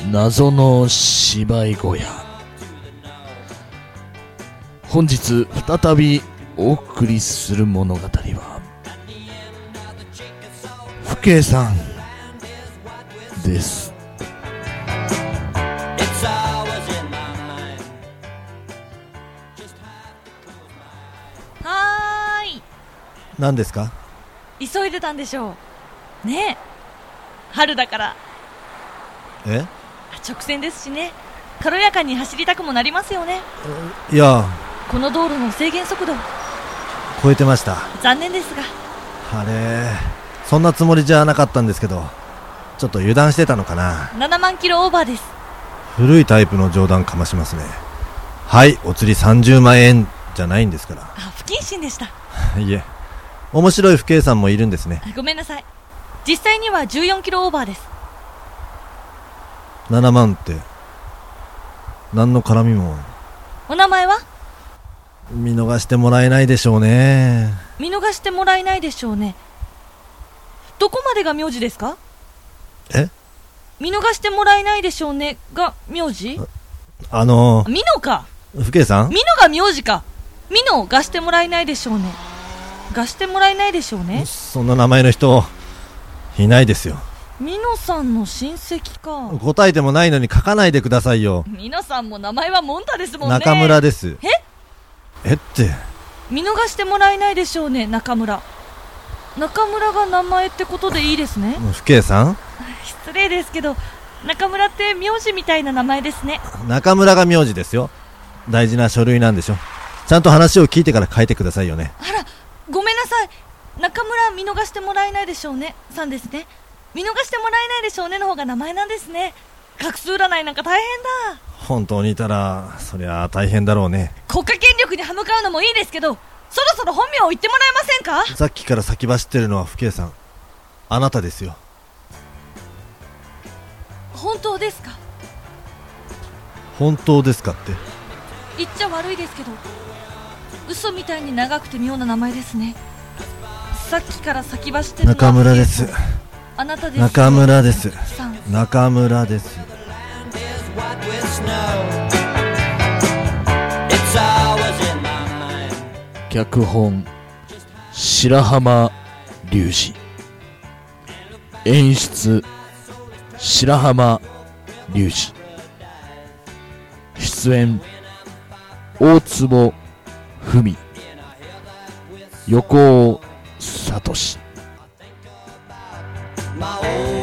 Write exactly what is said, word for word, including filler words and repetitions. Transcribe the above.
謎の芝居小屋。本日再びお送りする物語は父兄さんです。 はーい。 何ですか？ 急いでたんでしょうねえ、春だから。 え？ 直線ですしね、軽やかに走りたくもなりますよね。 いや、 この道路の制限速度超えてました。 残念ですが。 あれ、そんなつもりじゃなかったんですけど、ちょっと油断してたのかな。 ななまんキロオーバーです。 古いタイプの冗談かましますね。はい、お釣りさんじゅうまんえんじゃないんですから。 あ、不謹慎でした。 いえ、面白い父兄さんもいるんですね。 ごめんなさい、実際にはじゅうよんキロオーバーです。 ななまんって何の絡みも。 お名前は？ 見逃してもらえないでしょうね。 見逃してもらえないでしょうね。どこまでが名字ですか？ え？ 見逃してもらえないでしょうねが名字？ あのミノか。 父兄さん？ ミノが名字か。ミノがしてもらえないでしょうね。がしてもらえないでしょうね。 そんな名前の人いないですよ。 ミノさんの親戚か。 答えてもないのに書かないでくださいよ。 ミノさんも名前はモンタですもんね。 中村です。 え？ えって見逃してもらえないでしょうね。中村。中村が名前ってことでいいですね。 父兄さん？ 失礼ですけど、中村って名字みたいな名前ですね。 中村が名字ですよ。大事な書類なんでしょ。ちゃんと話を聞いてから書いてくださいよね。 あら、ごめんなさい。中村見逃してもらえないでしょうねさんですね。見逃してもらえないでしょうねの方が名前なんですね。画数占いなんか大変だ。 本当にいたらそりゃ大変だろうね。 国家権力に歯向かうのもいいですけど、そろそろ本名を言ってもらえませんか？ さっきから先走ってるのは父兄さん、あなたですよ。 本当ですか？ 本当ですかって言っちゃ悪いですけど、嘘みたいに長くて妙な名前ですね。さっきから先走ってるのは中村です。 あなたです。 中村です。 さん。 中村です。 脚本白浜隆二、演出白浜隆二、出演大坪文、横尾聡。